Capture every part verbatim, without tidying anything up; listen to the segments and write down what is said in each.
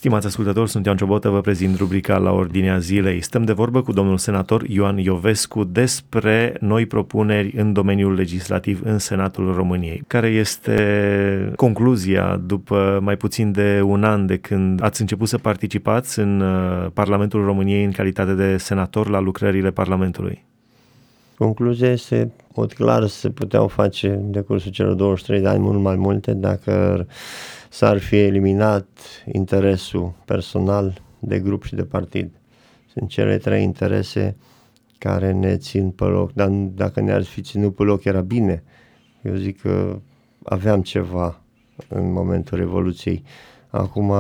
Stimați ascultători, sunt Ioan Ciobotă, vă prezint rubrica La Ordinea Zilei. Stăm de vorbă cu domnul senator Ioan Iovescu despre noi propuneri în domeniul legislativ în Senatul României. Care este concluzia după mai puțin de un an de când ați început să participați în Parlamentul României în calitate de senator la lucrările Parlamentului? Concluzia este, în mod clar, se puteau face în decursul celor douăzeci și trei de ani mult mai multe dacă s-ar fi eliminat interesul personal de grup și de partid. Sunt cele trei interese care ne țin pe loc, dar dacă ne-ar fi ținut pe loc era bine. Eu zic că aveam ceva în momentul Revoluției. Acum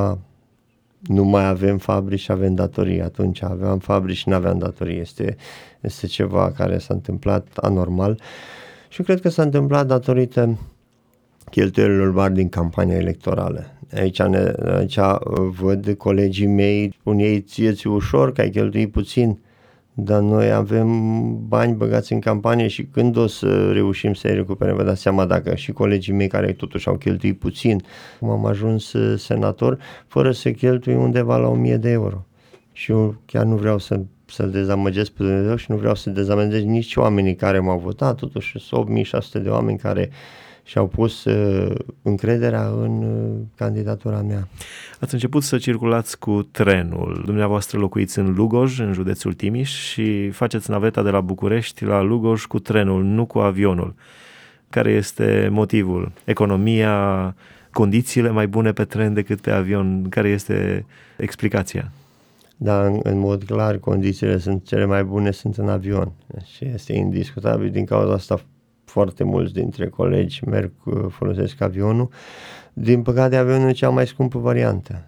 nu mai avem fabrici și avem datorii. Atunci aveam fabrici și nu aveam datorii. Este, este ceva care s-a întâmplat anormal și cred că s-a întâmplat datorită cheltuielilor mari din campania electorală. Aici, ne, aici văd colegii mei, spun ei, ție-ți ușor că ai cheltuit puțin, dar noi avem bani băgați în campanie și când o să reușim să-i recuperăm, vă dați seama dacă și colegii mei care totuși au cheltuit puțin, cum am ajuns senator, fără să cheltui undeva la o mie de euro. Și eu chiar nu vreau să, să-l dezamăgesc pe Dumnezeu și nu vreau să dezamăgesc nici oamenii care m-au votat, totuși sunt opt mii șase sute de oameni care și-au pus uh, încrederea în uh, candidatura mea. Ați început să circulați cu trenul. Dumneavoastră locuiți în Lugoj, în județul Timiș, și faceți naveta de la București la Lugoj cu trenul, nu cu avionul. Care este motivul? Economia, condițiile mai bune pe tren decât pe avion? Care este explicația? Da, în, în mod clar, condițiile sunt cele mai bune sunt în avion și este indiscutabil. Din cauza asta foarte mulți dintre colegi merg, folosesc avionul. Din păcate, avionul e cea mai scumpă variantă.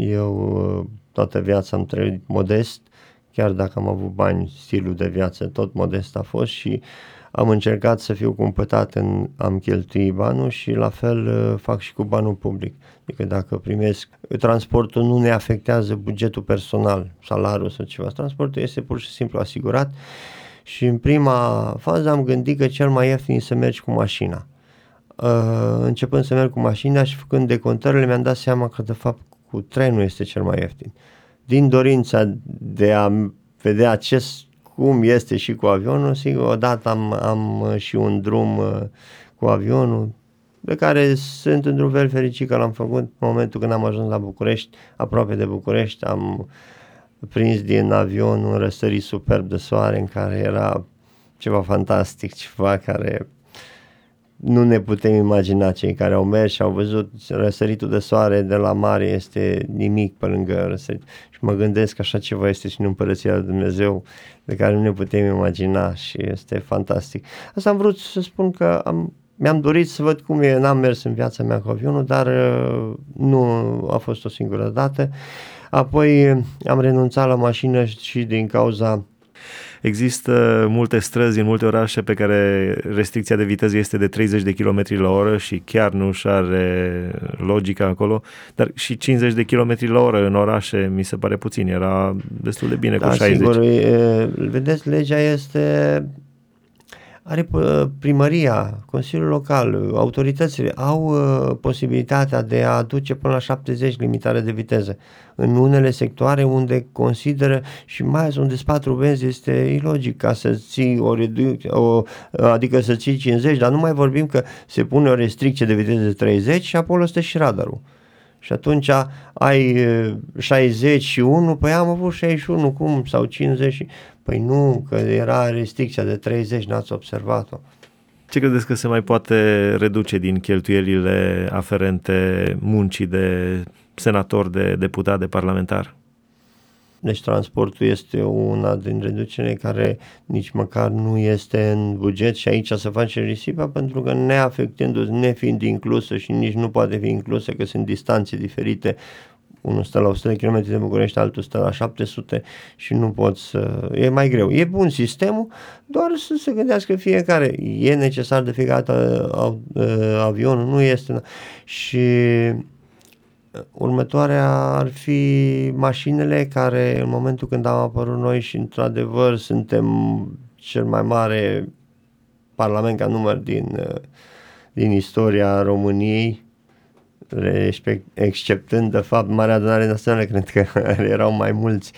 Eu toată viața am trăit modest, chiar dacă am avut bani, stilul de viață tot modest a fost și am încercat să fiu cumpătat în am cheltui banul și la fel fac și cu banul public. Adică dacă primesc, transportul nu ne afectează bugetul personal, salariul sau ceva. Transportul este pur și simplu asigurat. Și în prima fază am gândit că cel mai ieftin e să mergi cu mașina. Uh, începând să merg cu mașina și făcând decontările, mi-am dat seama că de fapt cu trenul este cel mai ieftin. Din dorința de a vedea ce, cum este și cu avionul, sigur, odată am, am și un drum uh, cu avionul, de care sunt într-un fel fericit că l-am făcut în momentul când am ajuns la București, aproape de București, am prins din avion un răsărit superb de soare în care era ceva fantastic, ceva care nu ne putem imagina. Cei care au mers și au văzut răsăritul de soare de la mare este nimic pe lângă răsărit. Și mă gândesc că așa ceva este și în Împărăția lui Dumnezeu de care nu ne putem imagina și este fantastic. Asta am vrut să spun că am, mi-am dorit să văd cum e, n-am mers în viața mea cu avionul, dar nu a fost o singură dată. Apoi am renunțat la mașină și din cauza... Există multe străzi în multe orașe pe care restricția de viteză este de treizeci de kilometri la oră și chiar nu și are logica acolo, dar și cincizeci de kilometri la oră în orașe mi se pare puțin, era destul de bine da, cu șaizeci. Sigur, e, vedeți, legea este... Are primăria, Consiliul Local, autoritățile au uh, posibilitatea de a aduce până la șaptezeci limitare de viteză. În unele sectoare unde consideră și mai ales unde sunt patru benzi este ilogic ca să ții o, o adică să ții cincizeci, dar nu mai vorbim că se pune o restricție de viteză de treizeci și acolo stă și radarul. Și atunci ai șaizeci și unu, păi am avut șaizeci și unu, cum? Sau cincizeci? Păi nu, că era restricția de treizeci, n-ați observat-o. Ce credeți că se mai poate reduce din cheltuielile aferente muncii de senator, de deputat, de parlamentar? Deci transportul este una din reducerile care nici măcar nu este în buget și aici se face risipa pentru că neafectându-se, nefiind inclusă și nici nu poate fi inclusă că sunt distanțe diferite. Unul stă la o sută de kilometri de București, altul stă la șapte sute și nu pot să... E mai greu. E bun sistemul, doar să se gândească fiecare. E necesar de fiecare dată avionul, nu este. Și următoarea ar fi mașinile care în momentul când am apărut noi și într-adevăr suntem cel mai mare parlament ca număr din, din istoria României, respect, exceptând de fapt Marea Adunare Națională, cred că erau mai mulți.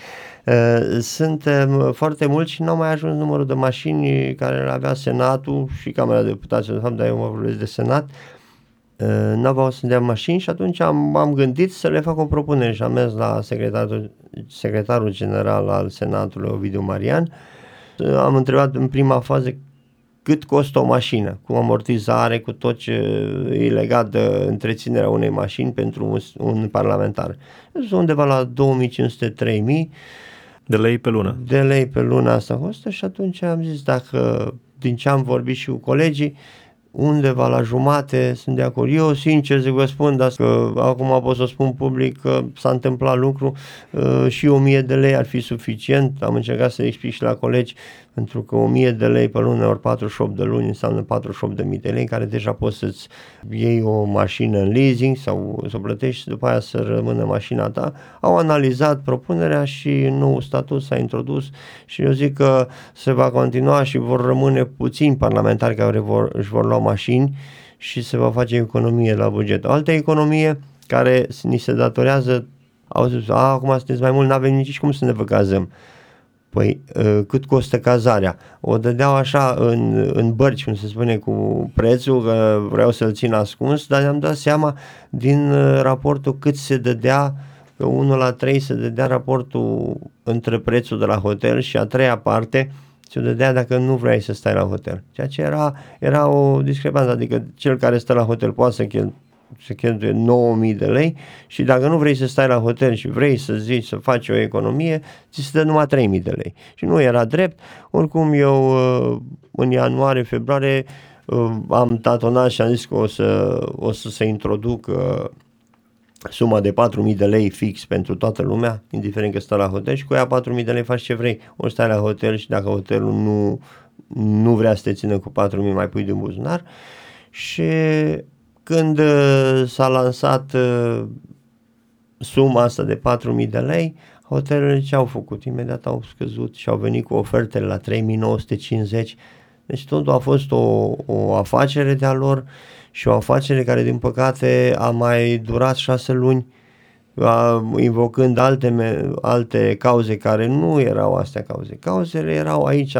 Suntem foarte mulți și n-au mai ajuns numărul de mașini care le avea Senatul și Camera Deputaților, de fapt, dar eu mă vorbesc de Senat. N-aveau să dea mașini și atunci am, am gândit să le fac o propunere și am mers la secretarul, secretarul general al Senatului, Ovidiu Marian. Am întrebat în prima fază cât costă o mașină, cu amortizare, cu tot ce e legat de întreținerea unei mașini pentru un, un parlamentar. Deci undeva la două mii cinci sute - trei mii de lei pe lună. De lei pe lună asta costă și atunci am zis, dacă din ce am vorbit și cu colegii, undeva la jumate sunt de acord. Eu, sincer să vă spun, dar că acum pot să spun public că s-a întâmplat lucru uh, și o mie de lei ar fi suficient. Am încercat să explic și la colegi, pentru că o mie de lei pe lună ori patruzeci și opt de luni înseamnă patruzeci și opt de mii de lei, care deja poți să-ți iei o mașină în leasing sau să o plătești și după aia să rămână mașina ta. Au analizat propunerea și nou statut s-a introdus și eu zic că se va continua și vor rămâne puțini parlamentari care vor, își vor lua mașini și se va face economie la buget. O altă economie care ni se datorează, au zis, a, acum sunteți mai mult, n-avem nici cum să ne vă cazăm. Păi, cât costă cazarea? O dădeau așa în, în bărci, cum se spune, cu prețul, că vreau să-l țin ascuns, dar ne-am dat seama din raportul cât se dădea, că unu la trei se dădea raportul între prețul de la hotel și a treia parte se dădea dacă nu vrei să stai la hotel. Ceea ce era, era o discrepanță, adică cel care stă la hotel poate să cheltuie se cheltuie nouă mii de lei și dacă nu vrei să stai la hotel și vrei să zici să faci o economie, ți se dă numai trei mii de lei. Și nu era drept. Oricum eu în ianuarie, februarie am tatonat și am zis că o să, o să se introduc suma de patru mii de lei fix pentru toată lumea, indiferent că stă la hotel, și cu ea patru mii de lei faci ce vrei. Ori stai la hotel și dacă hotelul nu, nu vrea să te țină cu patru mii, mai pui din buzunar. Și când uh, s-a lansat uh, suma asta de patru mii de lei, hotelurile ce au făcut? Imediat au scăzut și au venit cu ofertele la trei mii nouă sute cincizeci. Deci totul a fost o, o afacere de-a lor și o afacere care, din păcate, a mai durat șase luni, a, invocând alte, alte cauze care nu erau astea cauze. Cauzele erau aici,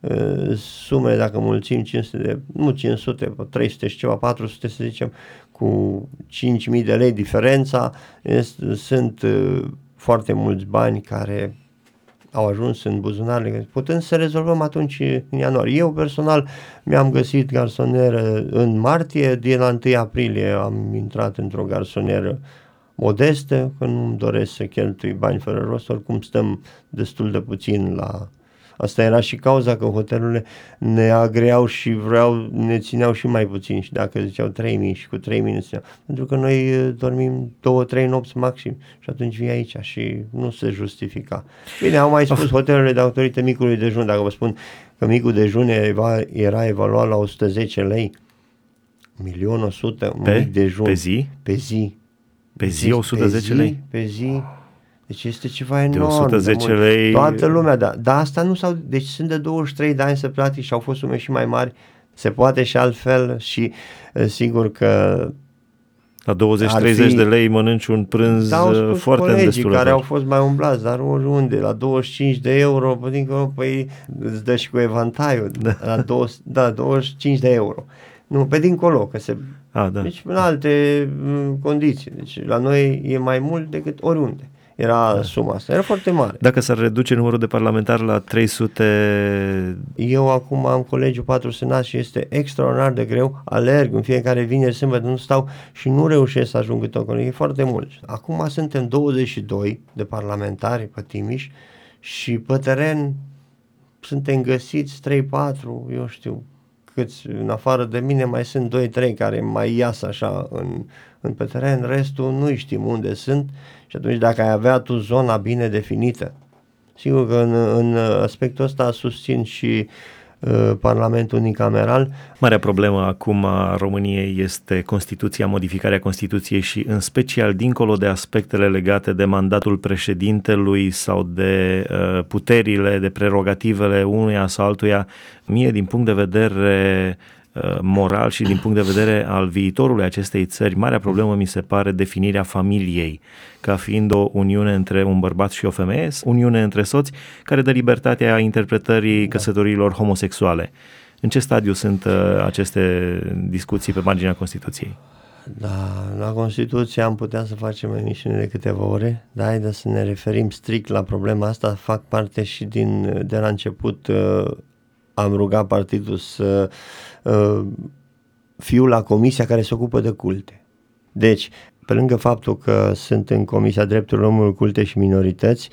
sume, dacă mulțim cinci sute de, nu cinci sute, trei sute și ceva, patru sute să zicem, cu cinci mii de lei diferența, este, sunt uh, foarte mulți bani care au ajuns în buzunarele, putând să rezolvăm atunci în ianuarie. Eu personal mi-am găsit garsonieră în martie, din la întâi aprilie am intrat într-o garsonieră modestă, că nu-mi doresc să cheltui bani fără rost, oricum stăm destul de puțin la... Asta era și cauza că hotelurile ne agreau și vreau, ne țineau și mai puțin și dacă ziceau trei mii și cu trei mii ne țineau. Pentru că noi dormim două trei nopți maxim și atunci vii aici și nu se justifica. Bine, au mai spus hotelurile datorită micului dejun, dacă vă spun că micul dejun era, era evaluat la o sută zece lei, un milion o sută, un mic dejun. Pe zi? Pe zi. Pe zi o sută zece lei? Pe zi. Deci este ceva enorm. De o sută zece lei. Toată lumea, da. Dar asta nu s-au, deci sunt de douăzeci și trei de ani să practic și au fost sume și mai mari. Se poate și altfel și sigur că la douăzeci treizeci de lei mănânci un prânz da, foarte îndestulător. Care au fost mai umblați, dar oriunde, la douăzeci și cinci de euro, adică, păi îți dă și cu evantaiul, da. La douăzeci, da, douăzeci și cinci de euro. Nu, pe dincolo, că se... A, da. Deci în alte m, condiții. Deci la noi e mai mult decât oriunde. Era da. Suma asta, era foarte mare. Dacă s-ar reduce numărul de parlamentari la trei sute... Eu acum am colegiul patru senat și este extraordinar de greu. Alerg în fiecare vineri, sâmbătă, nu stau și nu reușesc să ajung cât o colegii. E foarte mult. Acum suntem douăzeci și doi de parlamentari pe Timiș și pe teren suntem găsiți trei patru, eu știu câți, în afară de mine mai sunt doi trei care mai iasă așa în, în pe teren, restul nu știm unde sunt. Și atunci dacă ai avea tu zona bine definită, sigur că în, în aspectul ăsta susțin și uh, Parlamentul unicameral. Marea problemă acum a României este Constituția, modificarea Constituției și în special dincolo de aspectele legate de mandatul președintelui sau de uh, puterile, de prerogativele unuia sau altuia. Mie din punct de vedere moral și din punct de vedere al viitorului acestei țări, marea problemă mi se pare definirea familiei ca fiind o uniune între un bărbat și o femeie, uniune între soți care dă libertatea interpretării căsătoriilor homosexuale. În ce stadiu sunt aceste discuții pe marginea Constituției? Da, la Constituție am putea să facem emisiune de câteva ore, dar haideți să ne referim strict la problema asta. Fac parte și din, de la început uh, am rugat partidul să uh, fiu la comisia care se ocupă de culte. Deci, pe lângă faptul că sunt în Comisia Drepturilor Omului, Culte și Minorități,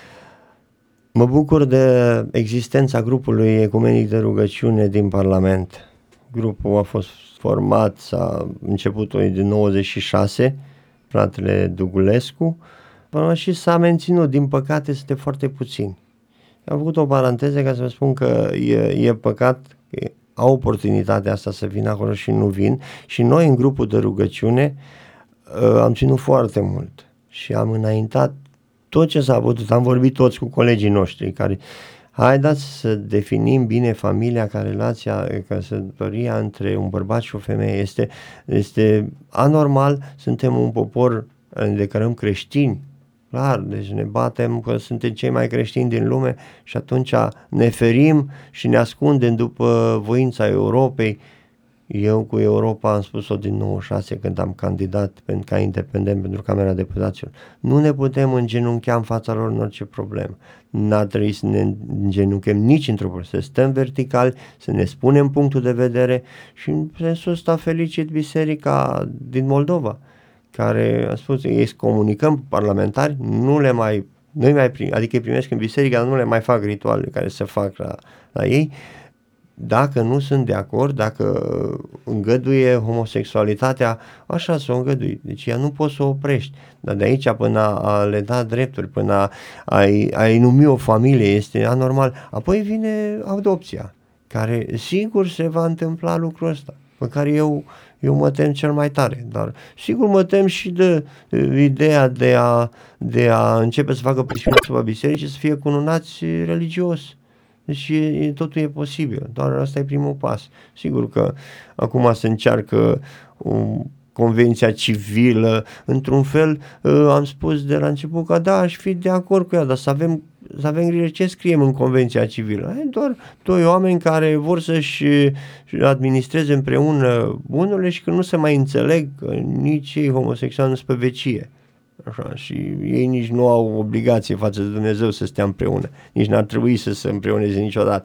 mă bucur de existența grupului ecumenic de rugăciune din Parlament. Grupul a fost format, s-a începutul din nouăzeci și șase, fratele Dugulescu, și s-a menținut. Din păcate, suntem foarte puțini. Am făcut o paranteză ca să vă spun că e, e păcat că au oportunitatea asta să vină acolo și nu vin. Și noi, în grupul de rugăciune, am ținut foarte mult și am înaintat tot ce s-a putut. Am vorbit toți cu colegii noștri care... Haideți să definim bine familia, ca relația, căsătoria între un bărbat și o femeie. Este, este anormal, suntem un popor, ne declarăm creștini, clar, deci ne batem că suntem cei mai creștini din lume și atunci ne ferim și ne ascundem după voința Europei. Eu cu Europa am spus-o din nouăzeci și șase când am candidat pentru ca independent pentru Camera Deputaților. Nu ne putem îngenunchea în fața lor în orice problemă. N-ar trebui să ne îngenunchem nici într-o problemă. Să stăm vertical, să ne spunem punctul de vedere și în sensul ăsta felicit Biserica din Moldova, care a spus, ei comunicăm parlamentari, nu le mai, nu mai prim, adică îi primesc în biserică, dar nu le mai fac rituale care se fac la, la ei. Dacă nu sunt de acord, dacă îngăduie homosexualitatea, așa să o îngădui. Deci ea nu poți să o oprești. Dar de aici până a le da drepturi, până a, a-i, a-i numi o familie, este anormal. Apoi vine adopția, care sigur se va întâmpla lucrul ăsta, pe care eu, eu mă tem cel mai tare. Dar sigur mă tem și de ideea de a, de a începe să facă presiune asupra bisericii și să fie cununați religios. Deci e, totul e posibil, doar asta e primul pas. Sigur că acum se încearcă um, convenția civilă, într-un fel uh, am spus de la început că da, aș fi de acord cu ea, dar să avem, să avem grijă ce scriem în convenția civilă. E doar doi oameni care vor să-și administreze împreună bunurile și că nu se mai înțeleg, că nici ei homosexuali nu sunt pe vecie. Așa, și ei nici nu au obligație față de Dumnezeu să stea împreună, nici n-ar trebui să se împreuneze niciodată.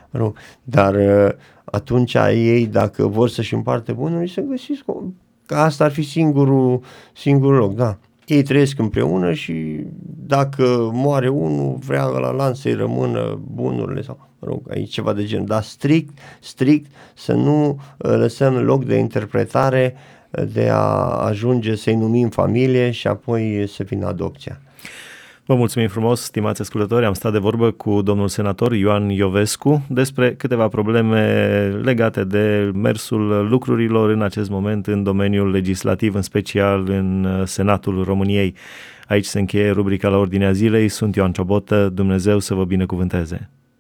Dar atunci ei, dacă vor să-și împarte bunurile, să găsiți că asta ar fi singurul, singurul loc, da. Ei trăiesc împreună și dacă moare unul, vrea la lanț să-i rămână bunurile sau, mă rog, aici ceva de genul, dar strict, strict să nu lăsăm loc de interpretare, de a ajunge să-i numim familie și apoi să vină adopția. Vă mulțumim frumos, stimați ascultători, am stat de vorbă cu domnul senator Ioan Iovescu despre câteva probleme legate de mersul lucrurilor în acest moment în domeniul legislativ, în special în Senatul României. Aici se încheie rubrica La Ordinea Zilei, sunt Ioan Ciobotă, Dumnezeu să vă binecuvânteze.